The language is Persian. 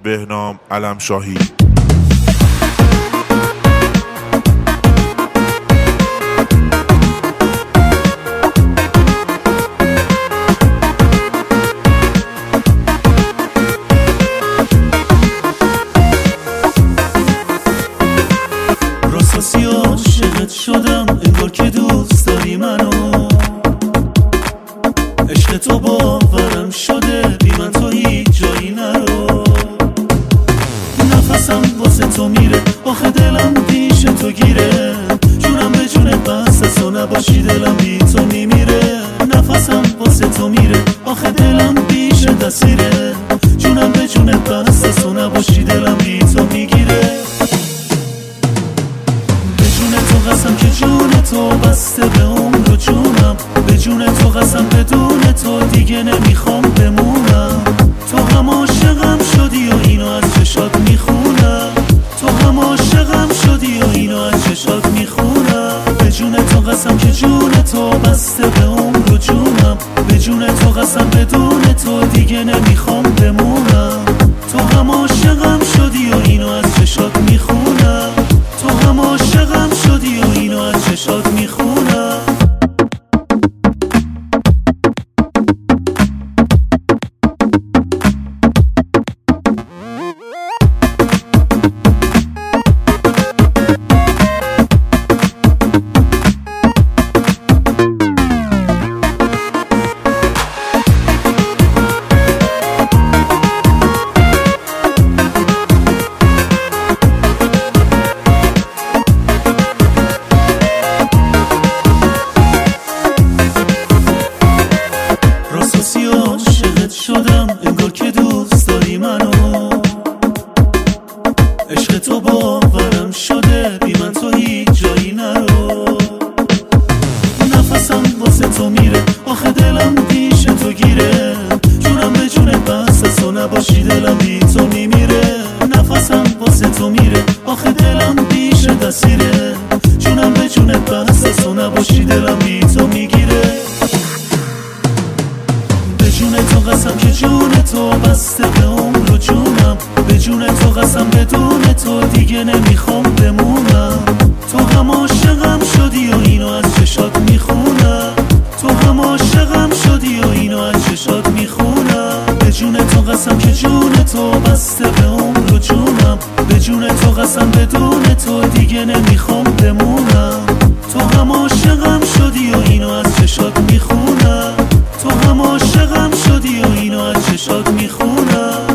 بهنام علمشاهی. راستی عاشقت شدم انگار که دوست داری منو، عشق تو باورم شده بی من تو هیچ جایی نرو. نفسم واسه تو میره آخه دلم پیش تو گیره، جونم به جونت بسته تو نباشی دلم بی تو میمیره. نفسم واسه تو میره آخه دلم پیش دستیره، جونم به جونت بسته تو نباشی دلم بی تو میگیره. تو قسم که جون تو بسته به عمر و جونم، به جون تو قسم بدون تو دیگه نمیخوام بمونم. تو هم عاشقم شدی و اینو از چشات میخونم، تو هم عاشقم شدی و اینو از چشات میخونم. به جون تو قسم که جون تو بسته به عمر و جونم، به جون تو قسم بدون تو دیگه نمیخوام بمونم. تو هم عاشقم شدی و اینو از چشات میخونم، تو هم عاشقم شدی و اینو از چشات میخونم. شدم انگار که دوست داری منو، عشق تو باورم شده بی من تو هیچ جایی نرو. نفسم واسه تو میره آخه دلم پیش تو گیره، جونم به جونت بسته تو نباشی دلم بی تو میمیره. نفسم واسه تو میره آخه دلم پیش دستیره، جونم به جونت بسته تو نباشی دلم بی تو میگیره. به جون تو قسم که جون تو بسته به عمر و جونم، به جون تو قسم بدون تو دیگه نمیخوام بمونم. تو هم عاشقم شدی و اینو از چشات میخونم، تو هم عاشقم شدی و اینو از چشات میخونم. به جون تو قسم که جون تو بسته به عمر و جونم، به جون تو قسم بدون تو دیگه نمیخوام بمونم. تو هم عاشقم شدی و اینو از چشات میخونم، تو هم عاشقم شدی و اینو از چشات میخونم.